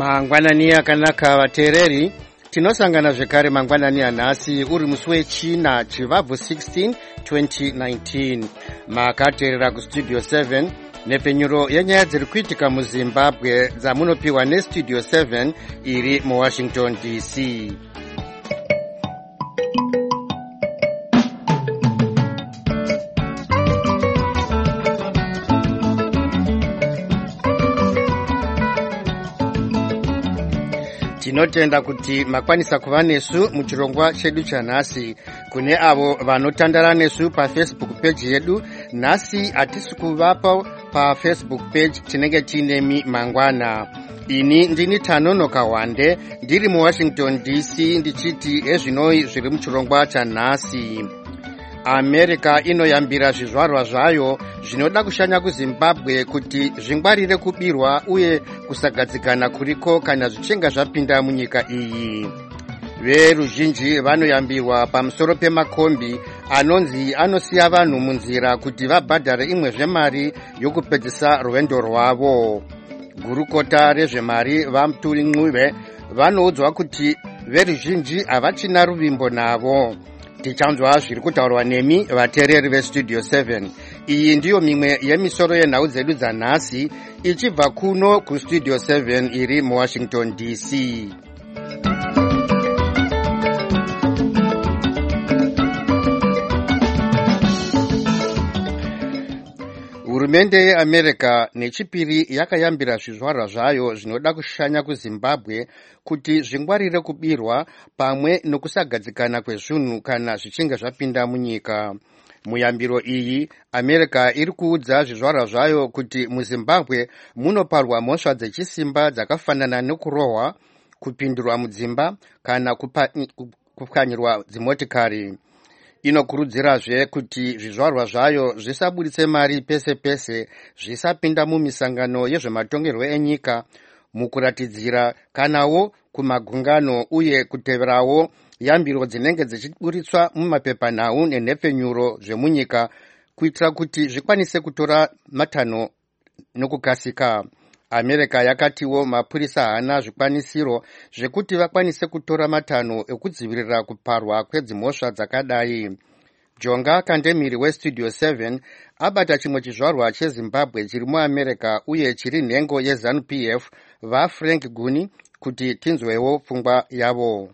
Mangwanani akanaka vateereri, tinosangana zvekare mangwanani anhasi uri musi wechina chivabvu 16 2019. Makateerera kustudio 7 nepfenyuro yenyaya dziri kuitika muZimbabwe dzamunopiwa nestudio 7 iri muWashington DC. Tinotenda kuti makwanisa kuva nesu muchirongwa chedu chanhasi. Kune avo vanotandara nesu paFacebook page yedu, nhasi hatisi kuvapo paFacebook page, tinenge tinemi mangwana. Ini ndini Tanonoka Wande, ndiri muWashington DC, ndichiti ezvinoi zviri muchirongwa chanhasi. America inoyambira zvizvarwa zvayo zvinoda kushanya kuZimbabwe kuti zvingwarire kubirwa uye kusagadzikana kuriko kana zvichinga zvapinda munyika iyi. Veruzhinji vanoyambirwa pamusoro pemakombi anonzi anosiya vanhu munzira kuti vabhadhare imwe zvemari yokupedzisa rwendo rwavo. Gurukota rezvemari vaMuturi Ncube vanoudzwa kuti veruzhinji havachina ruvimbo navo. Tichanzwa zviri kutaurwa nemi vateereri vestudio 7. Iyi ndiyo mimwe yemisoro yenhau dzedu dzanhasi ichibva kuno kustudio 7 iri muWashington DC. Hurumende yeAmerica nechipiri yakayambira zvizvarwa zvayo zvinoda kushanya kuZimbabwe kuti zvingwarire kubirwa pamwe nokusagadzikana kwezvinhu kana zvichinge zvapinda munyika. Muyambiro iyi, America iri kuudza zvizvarwa zvayo kuti muZimbabwe munoparwa mhosva dzechisimba dzakafanana nekurohwa, kupindurwa mudzimba kana kupwanyirwa dzimotikari. Inokurudzirazve kuti zvizvarwa zvayo zvisabuditse mari pese pese, zvisapinda mumisangano yezvematongerwo enyika, mukuratidzira kanawo kumagungano uye kuteverawo yambiro dzinenge dzichiburitswa mumapepanhau nenhepfenyuro zvemunyika kuitira kuti zvikwanise kutora matanho nokukasika. America yakatiwo mapurisa haana zvikwanisiro zvekuti vakwanise kutora matanho ekudzivirira kuparwa kwedzimhosva dzakadai. Jonga Kandemiri westudio 7 abata chimwe chizvarwa cheZimbabwe chiri muAmerica uye chiri nhengo yeZANU-PF vaFrank Guni kuti tinzwewo pfungwa yavo.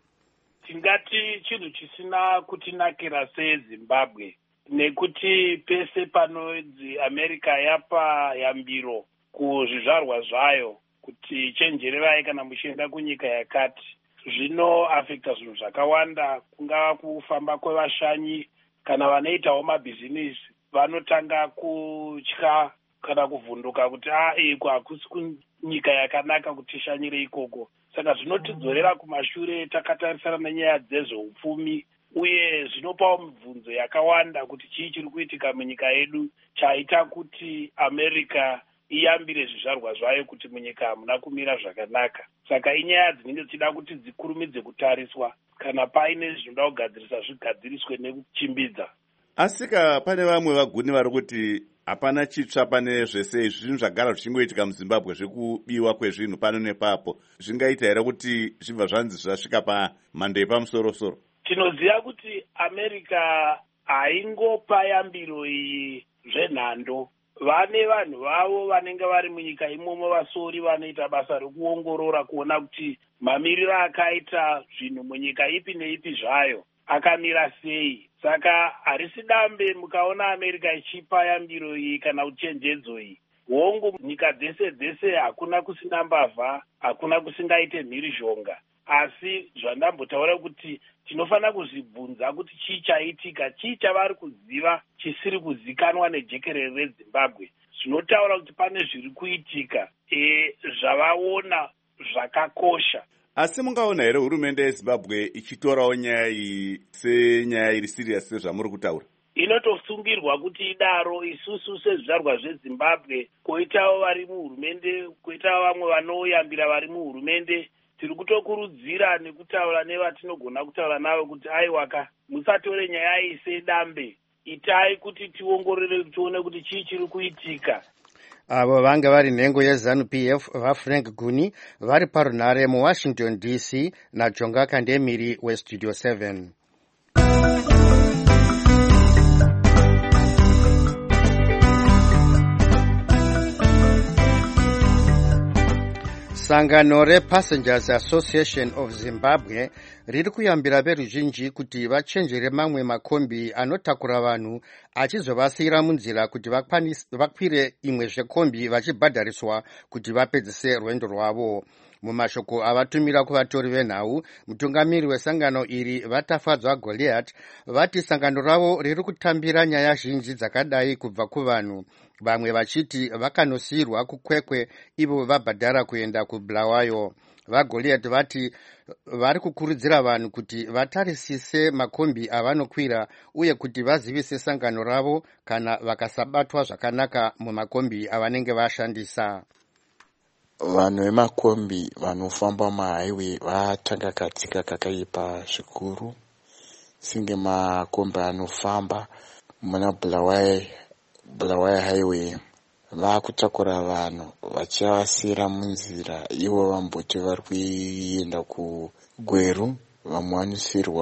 Tingati chinhu chisina kutinakira seZimbabwe nekuti pese panodzi America yapa yambiro kuzvizvarwa zvayo kuti chenjererai kana muchienda kunyika yakati, zvinoafekta zvinhu zvakawanda, kungava kufamba kwevashanyi kana vanoitawo mabhizinisi vanotanga kutya kana kuvhunduka kuti iko hakusi kunyika yakanaka kuti tishanyire ikoko. Saka zvinotidzorera kumashure takatarisana nenyaya dzezveupfumi uye zvinopawo mibvunzo yakawanda kuti chii chiri kuitika munyika yedu chaita kuti America iyambire zvizvarwa zvayo kuti munyika hamuna kumira zvakanaka. Saka inyaya dzinenge dzichida kuti dzikurumidze kutariswa kana paine zvinoda kugadzirisa zvigadziriswe nekuchimbidza. Asika pane vamwe vaguni vari kuti hapana chitsva pane zvese izvi zvinhu zvagara zvichingoitika muZimbabwe zvekubiwa kwezvinhu pano nepapo. Zvingaita here kuti zvibva zvanzi zvasvika pamhando yepamusoro-soro? Tinoziva kuti America haingopa yambiro iyi zvenhando. Vane vanhu vavo vanenge vari munyika imomo vasori vanoita basa rekuongorora kuona kuti mamiriro akaita zvinhu munyika ipi neipi zvayo akamira sei. Saka harisi dambe mukaona America ichipa yambiro iyi kana uchenjedzo iyi. Hongu nyika dzese dzese hakuna kusina mbavha, hakuna kusingaite mhirizhonga. Asi zvandambotaura kuti tinofanira kuzvibvunza kuti chii chaitika, chii chavari kuziva chisiri kuzikanwa nejekerere reZimbabwe. Zvinotaura kuti pane zviri kuitika zvavaona zvakakosha. Asi mungaona here hurumende yeZimbabwe ichitorawo nyaya iyi senyaya iri siriyasi sezvamuri kutaura? Inotosungirwa kuti idaro. Isusu sezvizvarwa zveZimbabwe, koitawo vari muhurumende, koitawo vamwe vanoyambira vari muhurumende, tiri kutokurudzira nekutaura nevatinogona kutaura navo kuti aiwaka, musatore nyaya iyi sedambe, itai kuti tiongorore tione kuti chii chiri kuitika. avo vanga vari nhengo yeZANU-PF vaFrank Guni vari parunhare muWashington DC naJonga Kandemiri weStudio 7. Sangano rePassengers Association of Zimbabwe riri kuyambira veruzhinji kuti vachenjere mamwe makombi anotakura vanhu achizovasiyira munzira kuti vakwire imwezve kombi vachibhadhariswa kuti vapedzise rwendo rwavo. Mumashoko avatumira kuvatori venhau, mutungamiri wesangano iri Vatafadzwa Goliath vati sangano ravo riri kutambira nyaya zhinji dzakadai kubva kuvanhu, vamwe vachiti vakanosiyirwa kukwekwe ivo vabhadhara kuenda kuBulawayo. VaGoliath vati vari kukurudzira vanhu kuti vatarisise makombi avanokwira uye kuti vazivise sangano ravo kana vakasabatwa zvakanaka mumakombi avanenge vashandisa. Vanhu vemakombi vanofamba mahighway vatanga katsika kakaipa zvikuru, singe makombi anofamba muna Bulawayo highway vakutakura vanhu vachivasiyira munzira, ivo vamboti vari kuenda kuGweru, vamwe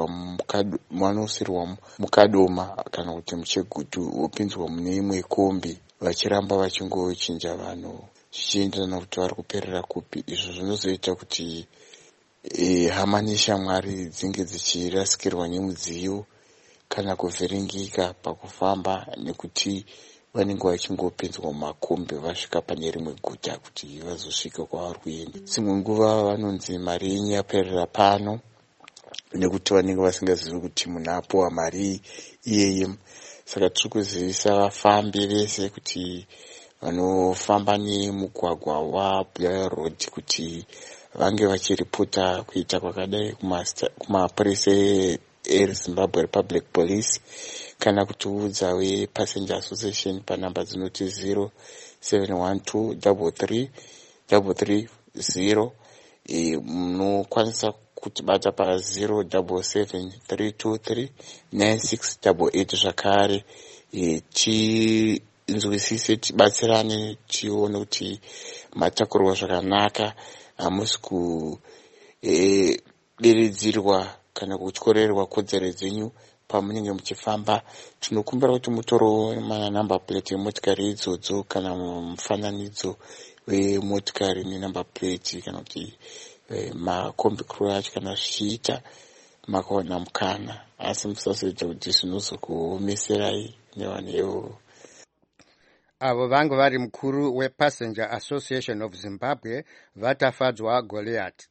vanosiyirwa muKadoma kana kuti muChegutu, vopinzwa mune imwe kombi vachiramba vachingochinja vanhu zvichienderana kuti vari kuperera kupi. Izvo zvinozoita kuti hama neshamwari dzinge dzichirasikirwa nemudziyo kana kuvhiringika pakufamba, nekuti vanenge vachingopinzwa mumakombi vasvika pane rimwe guta kuti vazosvika kwavari kuenda. Dzimwe nguva vanonzi mari yenyu yaperera pano, nekuti vanenge vasingazivi kuti munhu apuwa mari iyeye. Saka tiri kuzivisa vafambi vese kuti vanofamba nemugwagwa waBulawayo Road kuti vange vachiripota kuita kwakadai kumapurisa eZimbabwe Republic Police, kana kutiudza wePassenger Association panhamba dzinoti 0712333330. Munokwanisa kutibata pa0773239688 zvakare. Tinzwisise, tibatsirane, tione kuti matakurwa zvakanaka, hamusi kuderedzirwa kana kutyorerwa kodzero dzenyu pamunenge muchifamba. Tinokumbira kuti mutorowo manamba plate yemotikari idzodzo kana mufananidzo wemotikari nenamba plate, kana kuti makombi crew acho kana zvichiita makaona mukana, asi musazoita kuti zvinozokuomeserai nevanhu ivovo. Avo vange vari mukuru wePassenger Association of Zimbabwe Vatafadzwa Goliath.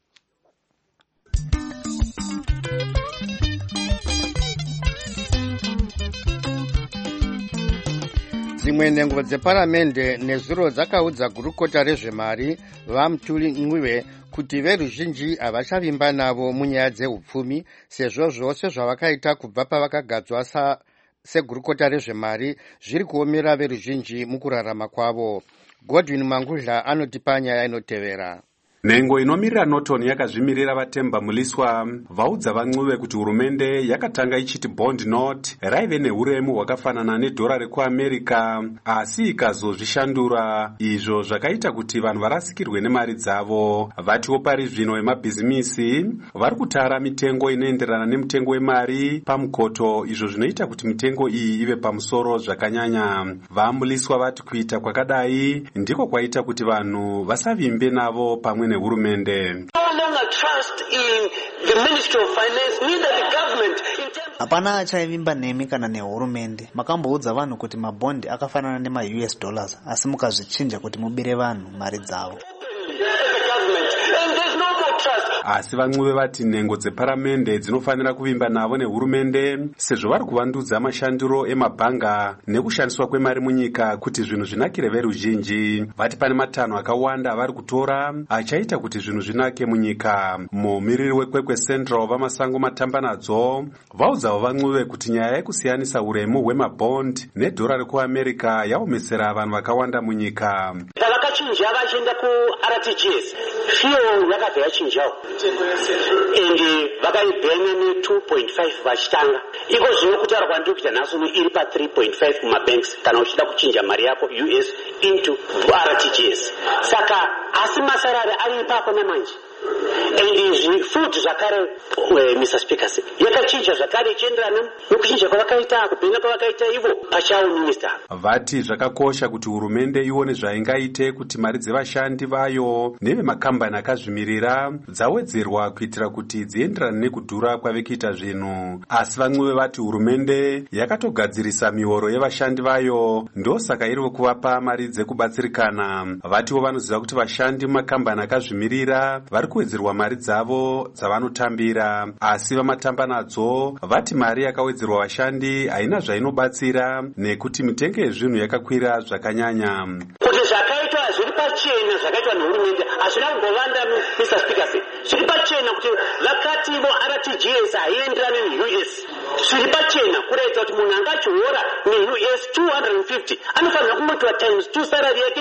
Dzimwe nhengo dzeparamende nezuro dzakaudza gurukota rezvemari vaMutuli Ncube kuti veruzhinji havachavimba navo munyaya dzeupfumi, sezvo zvose zvavakaita kubva pavakagadzwa segurukota rezvemari zviri kuomera veruzhinji mukurarama kwavo. Godwin Mangudla anotipa nyaya inotevera. Nhengo inomirira Norton yakazvimirira vaTemba Muliswa vaudza vaNcube kuti hurumende yakatanga ichiti bond note raive neuremu hwakafanana nedhora rekuAmerica, asi ikazozvishandura, izvo zvakaita kuti vanhu varasikirwe nemari dzavo. Vatiwo pari zvino vemabhizimisi vari kutara mitengo inoenderana nemitengo wemari pamukoto, izvo zvinoita kuti mitengo iyi ive pamusoro zvakanyanya. VaMuliswa vati kuita kwakadai ndiko kwaita kuti vanhu vasavimbe navo pamwe nehurumende. Hapana achaivimba nemi kana nehurumende. Makamboudza vanhu kuti mabondi akafanana nema-US dollars, asi mukazvichinja kuti mubire vanhu mari dzavo. Asi vaNcube vati nhengo dzeparamende dzinofanira kuvimba navo nehurumende, sezvo vari kuvandudza mashandiro emabhanga nekushandiswa kwemari munyika kuti zvinhu zvinakire veruzhinji. Vati pane matanho akawanda avari kutora achaita kuti zvinhu zvinake munyika. Mumiriri wekwekwe Central vamasango Matamba nadzo vaudzawo vaNcube kuti nyaya yekusiyanisa uremu hwemabond nedhora rekuAmerica yaomesera vanhu vakawanda munyika. vachinja vachienda kuRTGS fuel yakabva yachinjawo and vakaibhenya ne2.5 vachitanga iko zvino kutaurwa ndikuita nhasi iri pa3.5 kumabanks kana uchida kuchinja mari yako US into RTGS. Saka asi masarari ari ipapo namanje and izvi futi zvakare Mr. Speaker yakachinja zvakare ichienderana nokuchinja kwavakaita kubhenya kwavakaita ivo pachawo minister. Vati zvakakosha kuti hurumende ione zvaingaite kuti mari dzevashandi vayo nevemakambani akazvimirira dzawedzerwa kuitira kuti dzienderane nekudhura kwavekuita zvinhu. Asi vamwe vati hurumende yakatogadzirisa mihoro yevashandi vayo ndosaka iri kuvapa mari dzekubatsirikana. Vatiwo vanoziva kuti vashandi mumakambani akazvimirira vari kuwedzerwa mari dzavo dzavanotambira, asi vamatamba nadzo vati mari yakawedzerwa vashandi haina zvainobatsira nekuti mitengo yezvinhu yakakwira zvakanyanya. Kuti zvakaitwa zviri pachena zvakaitwa nehurumende hazvina kungovanda Mr. Speaker zviri pachena kuti vakati vo RTGS haienderani neUS zviri pachena kurayidza kuti munhu angachiora neUS 250 anofanira kungotiwa times 2 salary yake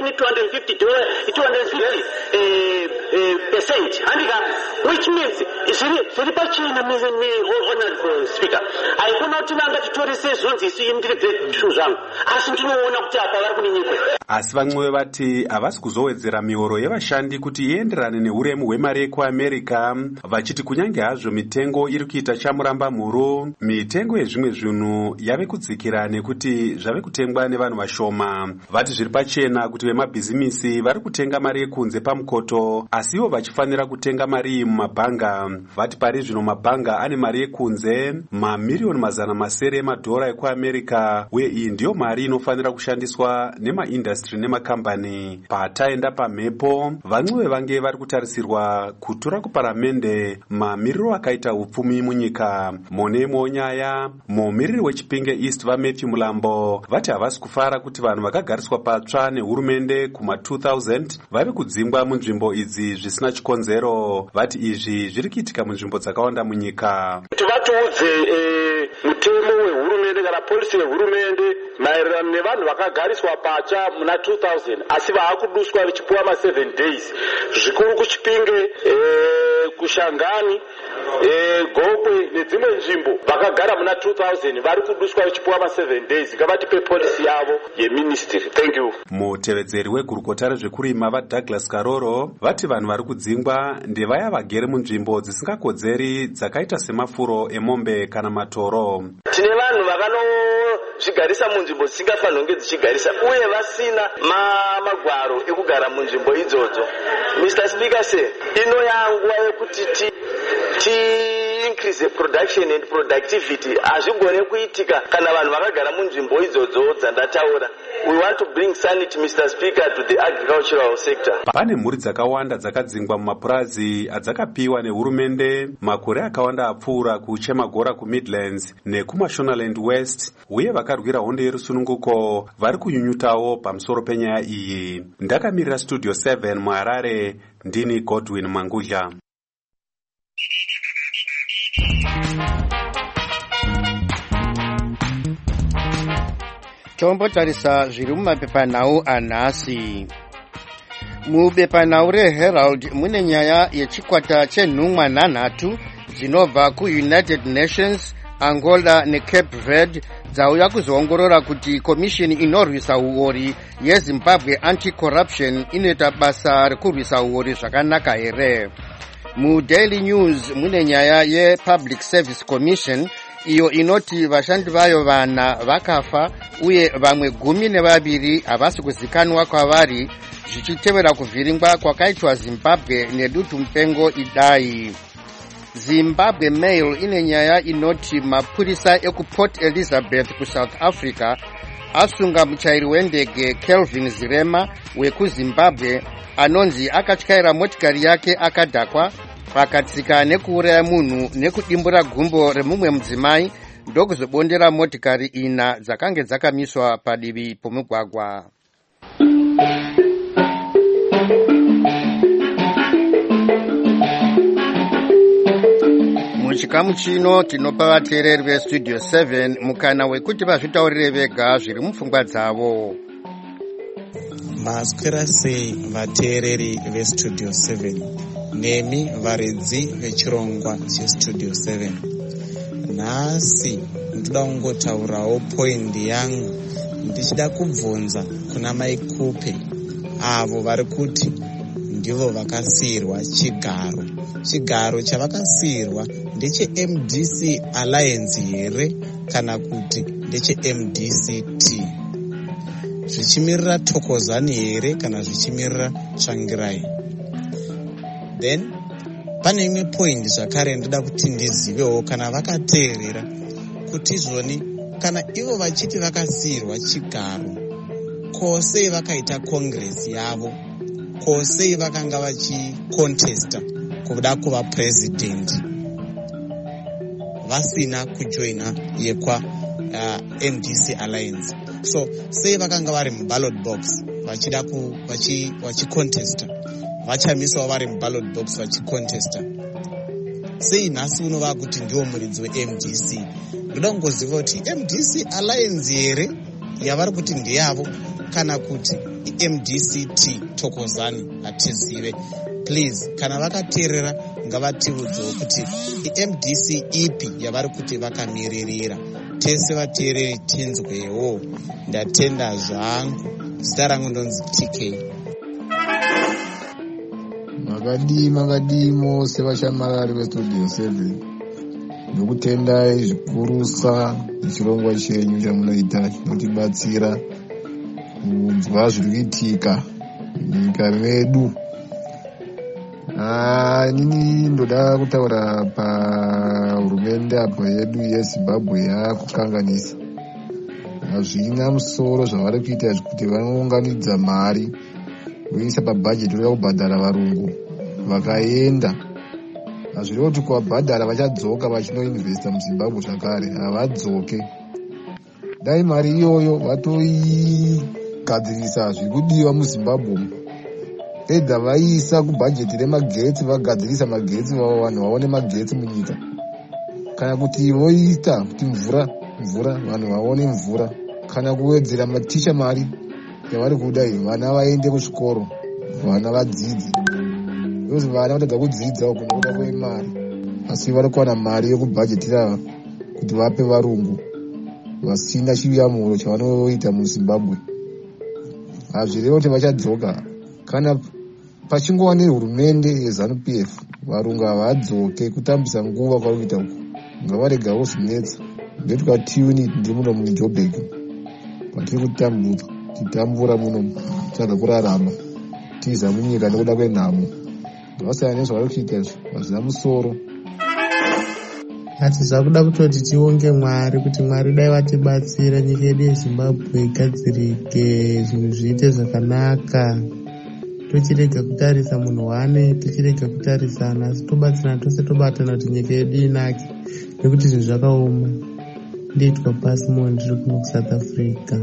ne250% handika, which means zviri pachena honorable Speaker. Haikuna kuti vanga titorise zvonzi isu individual zvinhu zvangu asi ndinoona kuti apa vari kuninyikwa. Asi vamwe vati havasi kuzowedzera mihoro yevashandi kuti ienderane neuremu hwemari yekuAmerica, vachiti kunyange hazvo mitengo iri kuita chamuramba mhuru, mitengo yezvimwe zvinhu yave kudzikira nekuti zvave kutengwa nevanhu vashoma. Vati zviri pachena kuti vemabhizimisi vari kutenga mari yekunze pamukoto asi ivo vachifanira kutenga mari iyi mumabhanga. Vati pari zvino mabhanga ane mari yekunze mamiliyoni mazana masere emadhora ekuAmerica, uye iyi ndiyo mari inofanira kushandiswa nemaindastri nemakambani. Pataenda pamhepo vamwe vange vari kutarisirwa kutora kuparamende mamiriro akaita upfumi munyika. Monemo nyaya mumiriri wechipinge East vaMatthew Mulambo vati havasi kufara kuti vanhu vakagariswa patsva nehurumende kuma2000 vave kudzingwa munzvimbo idzi zvisina chikonzero. Vati izvi zviri kuitika munzvimbo dzakawanda munyika. Tivatiudze mutemo wehurumende kana polisi yehurumende maererano nevanhu vakagariswa patsva muna 2000 asi vaakuduswa vichipuwa ma7 days zvikuru kuchipinge kushangani Gokwe nedzimwe nzvimbo vakagara muna 2000 vari kuduswa vichipuwa ma7 days. Ngavatipe polisi yavo yeministry. Thank you. Mutevedzeri wegurukota rezvekurima vaDouglas Karoro vati vanhu vari kudzingwa ndevaya vagere munzvimbo dzisingakodzeri dzakaita semafuro emombe kana matoro. Tine vanhu vakanozvigarisa munzvimbo dzisingafanirwi kunge dzichigarisa uye vasina magwaro ekugara munzvimbo idzodzo. Mr. Speaker ino yanguva yekuti increase production and productivity hazvigone kuitika kana vanhu vakagara munzvimbo idzodzo dzandataura. We want to bring sanity, Mr. Speaker, to the agricultural sector. Pane mhuri dzakawanda dzakadzingwa mumapurazi adzakapiwa nehurumende makore akawanda apfuura kuChemagora kuMidlands nekuMashonaland West, uye vakarwira hondo yerusununguko vari kunyunyutawo pamusoro penyaya iyi. Ndakamirira Studio 7 muHarare, ndini Godwin Mangudla. Tombotarisa zviri mumapepanhau anhasi. Mubepanhau reHerald mune nyaya yechikwata chenhumwa nhanhatu dzinobva kuUnited Nations, Angola neCape Verde dzauya kuzoongorora kuti komishini inorwisa uori yeZimbabwe Anti-Corruption inoita basa rekurwisa uori zvakanaka here. MuDaily News mune nyaya yePublic Service Commission iyo inoti vashandi vayo vana vakafa uye vamwe 12 havasi kuzikanwa kwavari zvichitevera kuvhiringwa kwakaitwa Zimbabwe nedutu mupengo idai. Zimbabwe Mail ine nyaya inoti mapurisa ekuPort Elizabeth kuSouth Africa asunga muchairi wendege Kelvin Zirema wekuZimbabwe anonzi akatyaira motikari yake akadhakwa akatsika nekuuraya munhu nekudimbura gumbo remumwe mudzimai ndokuzobondera motikari 4 dzakange dzakamiswa padivi pomugwagwa. Muchikamu chino tinopa vateereri veStudio 7 mukana wekuti vazvitaurire vega zviri mupfungwa dzavo. maswera sei vateereri vestudio 7 nemi varedzi vechirongwa chestudio 7. Nhasi ndoda kungotaurawo poindi yangu ndichida kubvunza kuna maikupe avo vari kuti ndivo vakasiyirwa chigaro chavakasiyirwa ndecheMDC Alliance here kana kuti ndecheMDCT, zvichimirira Thokozani here kana zvichimirira Tsvangirai. Then pane imwe point zvakare ndoda kuti ndizivewo kana vakateerera kuti zvoni kana ivo vachiti vakasiyirwa chigaro, kosei vakaita congress yavo, kosei vakanga vachikontesta kuda kuva president vasina kujoina yekwa MDC Alliance. So sei vakanga vari muballot box vachida vachikontesta, vachamisawo vari muballot box vachikontesta, sei nhasi unova kuti ndiwo muridzi weMDC? Ndoda kungoziva kuti MDC Alliance here yavari kuti ndeyavo kana kuti MDCT Thokozani hatizive. Please, kana vakateerera ngavatiudzewo kuti MDC ipi yavari kuti vakamiririra. Tese vateereri tinzwewo. Ndatenda zvangu. Zita rangu ndonzi TK. Makadimo sevashamarari vestudio 7 ndokutendai zvikurusa nechirongwa chenyu chamunoita chinotibatsira kunzwa zviri kuitika munyika medu. Nini ndoda kutaura pahurumende apo yedu yeZimbabwe yakukanganisa. Hazvina musoro zvavari kuita zvekuti vanounganidza mari voisa pabhajeti voda kubhadhara varungu vakaenda. Hazvirevo kuti kuvabhadhara vachadzoka vachinoinvesta muZimbabwe zvakare, havadzoke. Dai mari iyoyo vatoigadzirisa zviri kudiwa muZimbabwe, edha vaisa kubhajeti remagetsi, vagadzirisa magetsi, vanhu vaone magetsi munyika. Kana kuti voita kuti mvura vanhu vaone mvura, kana kuwedzera maticha mari yavari kuda iyo, vana vaende kuzvikoro, vana vadzidze. Because vana vatadza kudzidza uku nokuda kwemari, asi vari kuwana mari yekubhajetira kuti vape varungu vasina chiyamuro chavanoita muZimbabwe. Hazvirevo kuti vachadzoka. Kana pachingova nehurumende yeZANU-PF, varungu havadzoke kutambisa nguva kwavari kuita uku. Ngavaregawo zvinetsa. Ngetukatiuni ndiri muno muJoburg kwatiri kutambura muno tsvaga kurarama tiza munyika nekuda kwenhamo. Ngavasiyana nezvavari kuita hazvina musoro. Asi zvakuda kutoti tionge Mwari kuti Mwari dai vatibatsira nyika yedu yeZimbabwe igadzirike, zvinhu zviite zvakanaka. Tochirega kutarisa munhu wane, tochirega kutarisana, asi tobatsirana tose, tobatana kuti nyika yedu inake, nekuti zvinhu zvakaoma. Ndiitwa Pasimo, ndiri kuno kuSouth Africa.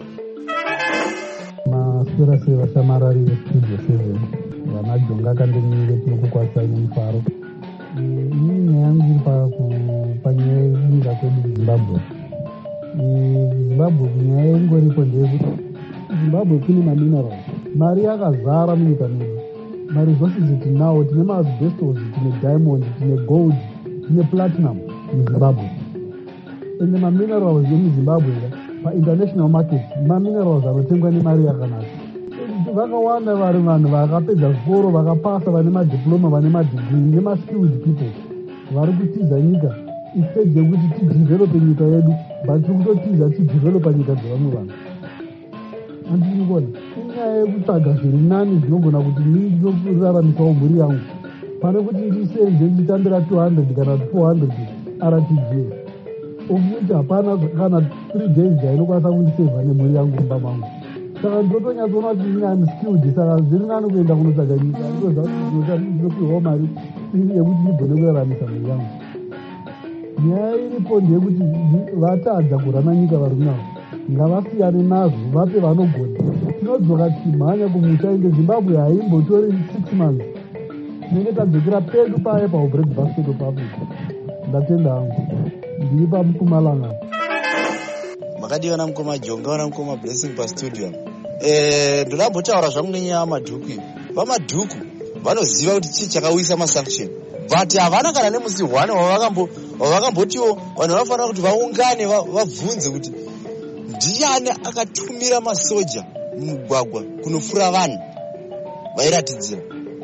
Maswera sei vashamarari vestudio 7 vanajonga kandenyere tinokukwasai nemufaro. Ini nyaya yangu iri panyaya yekunyika kwedu Zimbabwe. Zimbabwe kunyaya ingoripo ndeyekuti Zimbabwe kune maminerals, mari yakazara munyika medu. Maresources tinawo, tine maasbestos, tine diamond, tine gold, tine platinum muZimbabwe. Ende maminerals emuZimbabwe painternational market, maminerals anotengwa nemari yakanaka. Vakawanda vari vanhu vakapedza zvikoro, vakapasa, vane madiploma, vane madegree, nemaskilled people vari kutiza nyika. Instead yekuti tidevelope nyika yedu, but tiri kutotiza tidevelopa nyika dzevamwe vanhu. Handiri kuona inyaya yekutsvaga zviri nani zvinogona kuti nini ndinokuraramisawo mhuri yangu, pane kuti ndisenze ndichitambira 200 kana 400 RTG, okuti hapana kana 3 days dzainokwanisa kundisevha nemhuri yangu mumba mangu. Saka ndotonyatsoona kuti inyaya skilled, saka zviri nani kuenda kunotsvaga nyika. Ndinopiwawo mari iri yekuti ndigone kuraramisa mhuri yangu. Nyaya iripo ndeyekuti vatadza kurana nyika vari kunavo, ngavasiyane nazvo, vape vanogona. Tinodzoka tichimhanya kumusha, inde Zimbabwe haimbotori 6 months tinenge tadzokera pedu paye paubreak basket of Africa. Ndatenda hangu, ndiri paMpumalanga. Makadiona mukoma Jonga, ona mukoma Blessing pastudio. ndinambotaura zvangu nenyaya yamadhuku iyi. Vamadhuku vanoziva kuti chii chakauyisa masanction, but havana kana nemusi hwane wavakambotiwo vanhu vanofanira kuti vaungane vabvunze kuti ndiani akatumira masoja mumugwagwa kunofura vanhu vairatidzira.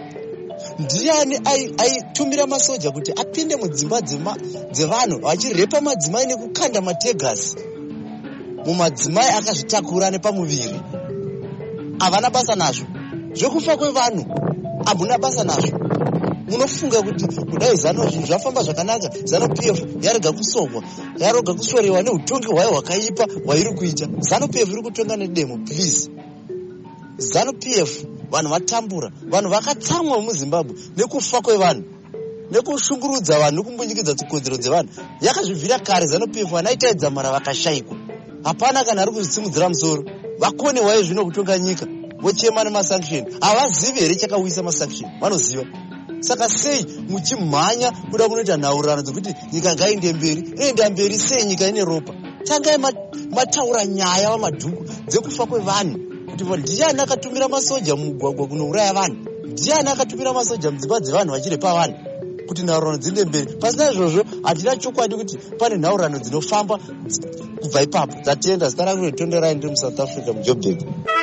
Ndiani aitumira masoja kuti apinde mudzimba dzevanhu vachirepa madzimai nekukanda mategasi mumadzimai akazvitakura nepamuviri. Havana basa nazvo. Zvekufa kwevanhu hamuna basa nazvo. Munofunga kuti kudai zano zvafamba zvakanaka, zano PF yarega kusongwa, yarega kusorewa neutongi hwayo hwakaipa hwairi kuita. Zano PF iri kutonga nedemo, please. Zano PF vanhu vatambura, vanhu vakatsamwa muZimbabwe nekufa kwevanhu, nekushungurudza vanhu, nekumbundikidza tsikodzero dzevanhu. Yakazvibvira kare Zano PF vanaitaidza mara vakashayikwa. Hapana kana ari kuzvitsimudzira musoro. Vakone wayo zvino kutonga nyika, vochema nemasanction. Havazivi here chakauyisa masanction, vanoziva. Saka sei muchimhanya kuda kunoita nhaurano dzekuti nyika ngainde mberi? Inoenda mberi sei nyika ine ropa? Tangai mataura nyaya vamadhuku dzekufa kwevanhu, kuti ndiani akatumira masoja mugwagwa kunouraya vanhu, ndiani akatumira masoja mudzimba dzevanhu vachirepa vanhu, kuti nhaurano dziende mberi. Pasina izvozvo hatina chokwadi kuti pane nhaurano dzinofamba kubva ipapo. Dzatenda. Zita rangu Tonderai, ndiri muSouth Africa, muJoburg.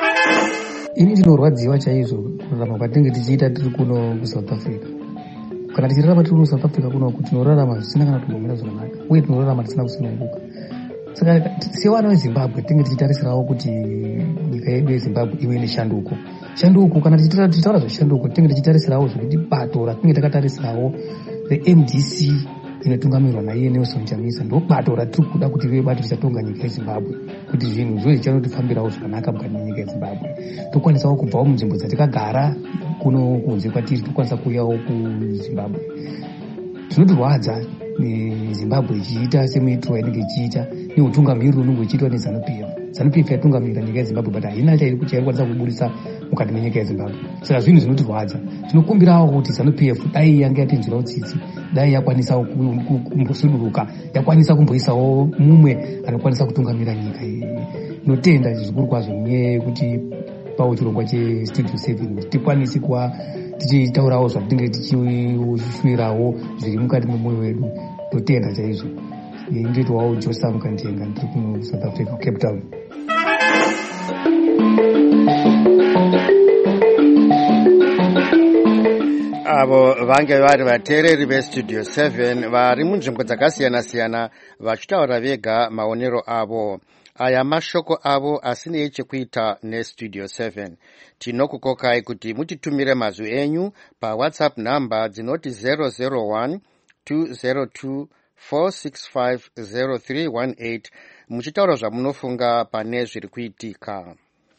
Ini ndinorwadziwa chaizvo kurarama kwatinenge tichiita tiri kuno kuSouth Africa. Kana tichirarama tiri kuno South Africa kuno kuti tinorarama zvisina kana kumbomira zvakanaka, uye tinorarama tisina kusununguka. Saka sevana veZimbabwe tinenge tichitarisirawo kuti nyika yedu yeZimbabwe ive neshanduko. Shanduko, kana tichitaura zveshanduko tinenge tichitarisirawo zvokuti bato ratinenge takatarisirawo reMDC inotungamirwa naiye Nelson Chamisa ndo bato ratiri kuda kuti rive bato richatonga nyika yeZimbabwe, kuti zvinhu zvo zvichanotifambirawo zvakanaka mukati menyika yeZimbabwe. Tokwanisawo kubvawo munzvimbo dzatakagara kuno kunze kwatiri, tokwanisa kuuyawo kuZimbabwe. Zvinotirwadza neZimbabwe ichiita semuitiro yainenge ichiita, neutungamiriro unenge uchiitwa neZanu PF. Zanu PF yatungamirira nyika yeZimbabwe, but haina chairikwanisa kubudisa mukati menyika yeZimbabwe. Saka zvinhu zvinotirwadza. Tinokumbirawo kuti Zanu PF dai yange yatinzwirawo tsitsi, dai yakwanisawo kumbosuduruka, yakwanisa kumboisawo mumwe anokwanisa kutungamira nyika iyi. Notenda zvikuru kwazvo nyaya yekuti pawo chirongwa cheStudio 7 kuti tikwanise kuva tichitaurawo zvatinenge tichishwirawo zviri mukati memwoyo wedu. Totenda chaizvo. Nditowawo Josam Kantenga, ndiri kuno South Africa, Cape Town. Avo vange vari vateereri veStudio 7 vari munzvimbo dzakasiyana-siyana vachitaura vega maonero avo. Aya mashoko avo asinei chekuita neStudio 7. Tinokukokai kuti mutitumire mazwi enyu paWhatsApp namba dzinoti 001 202 4650318 muchitaura zvamunofunga pane zviri kuitika.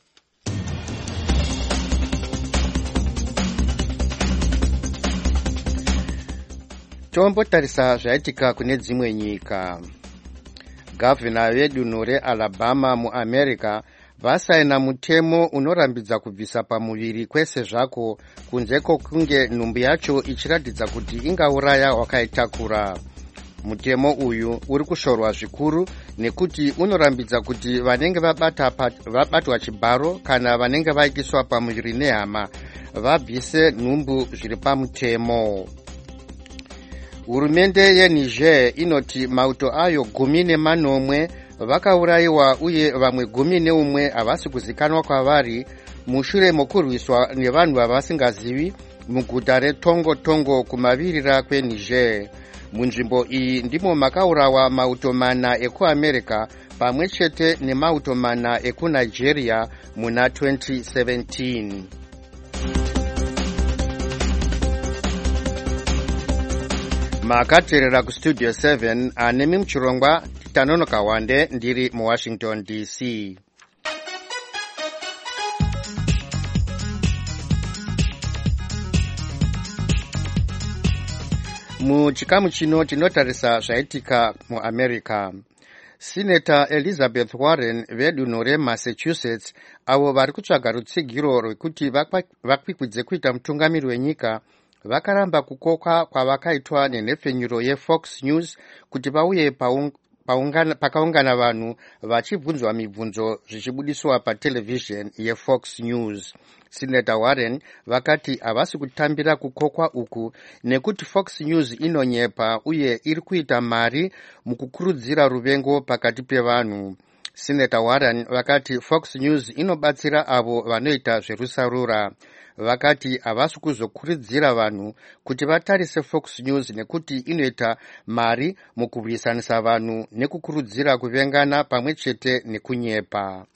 Tombotarisa zvaitika kune dzimwe nyika. Gavhina vedunhu reAlabama muAmerica vasaina mutemo unorambidza kubvisa pamuviri kwese zvako kunze kwokunge nhumbi yacho ichiratidza kuti ingauraya wakaitakura. Mutemo uyu uri kushorwa zvikuru nekuti unorambidza kuti vanenge vabatwa chibharo kana vanenge vaikiswa pamuviri nehama vabvise nhumbu zviri pamutemo. Hurumende yeNiger inoti mauto ayo 14 vakaurayiwa uye vamwe 11 havasi kuzikanwa kwavari mushure mokurwiswa nevanhu vavasingazivi muguta reTongo kumavirira kweNiger. Munzvimbo iyi ndimo makaurawa mauto 4 ekuAmerica pamwe chete nemauto 4 ekuNigeria muna 2017. Makateerera kuStudio 7 anemi muchirongwa Tanonoka Wande ndiri muWashington DC. Muchikamu chino tinotarisa zvaitika muAmerica. Senator Elizabeth Warren vedunhu reMassachusetts avo vari kutsvaga rutsigiro rwekuti vakwikwidze kuita mutungamiri wenyika vakaramba kukoka kwavakaitwa nenhepfenyuro yeFox News kuti vauye pakaungana vanhu vachibvunzwa mibvunzo zvichibudiswa patelevision yeFox News. Senator Warren vakati havasi kutambira kukokwa uku nekuti Fox News inonyepa uye iri kuita mari mukukurudzira ruvengo pakati pevanhu. Senator Warren vakati Fox News inobatsira avo vanoita zverusarura. Vakati havasi kuzokurudzira vanhu kuti vatarise Fox News nekuti inoita mari mukurwisanisa vanhu nekukurudzira kuvengana pamwe chete nekunyepa.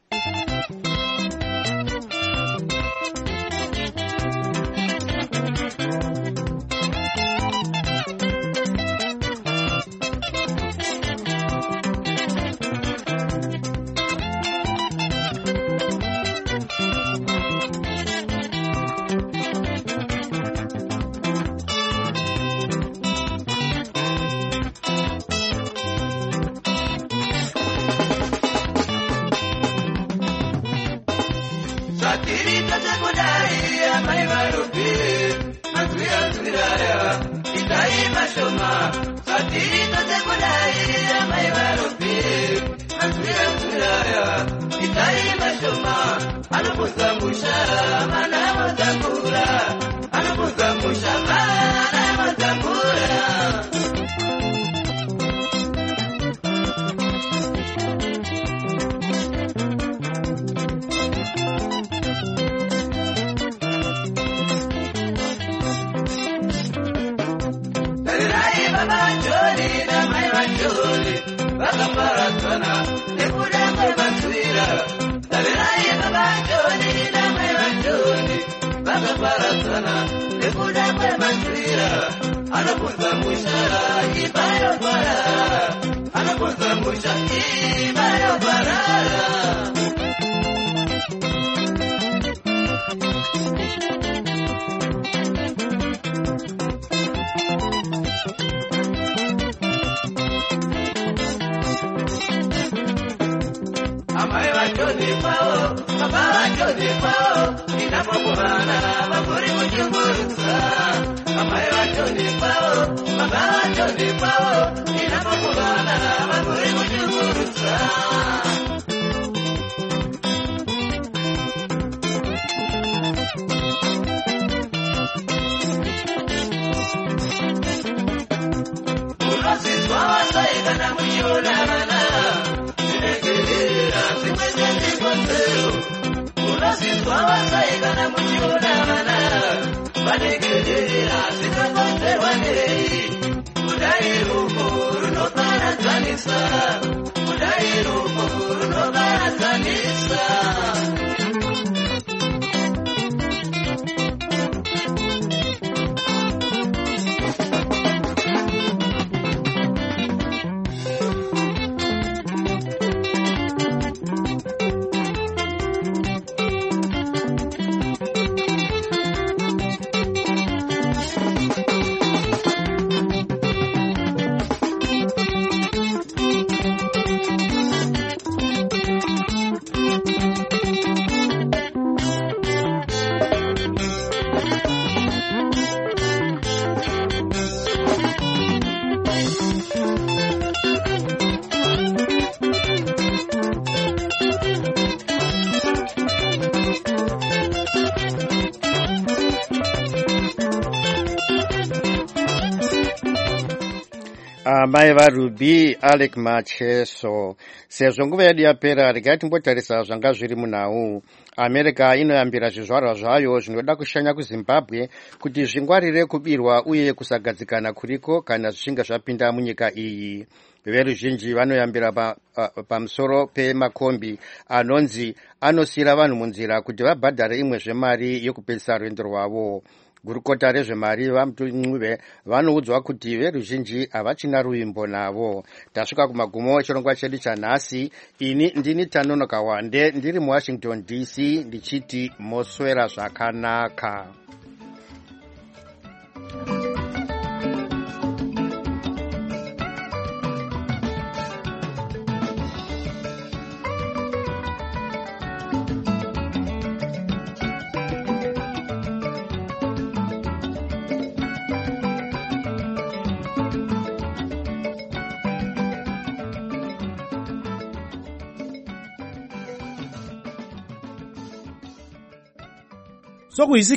Mai vaRuby Alec Macheso. Sezvo nguva yedu yapera, regai timbotarisa zvanga zviri munhau. America inoyambira zvizvarwa zvayo zvinoda kushanya kuZimbabwe kuti zvingwarire kubirwa uye kusagadzikana kuriko kana zvichinge zvapinda munyika iyi. Veruzhinji vanoyambira pamusoro pemakombi anonzi anosiyira vanhu munzira kuti vabhadhare imwe zvemari yokupedzisa rwendo rwavo. Gurukota rezvemari vaMutuncube vanoudzwa kuti veruzhinji havachina ruimbo navo. Tasvika kumagumo echirongwa chedu chanhasi. Ini ndini Tanonoka Wande ndiri muWashington DC ndichiti moswera zvakanaka. so kuhisi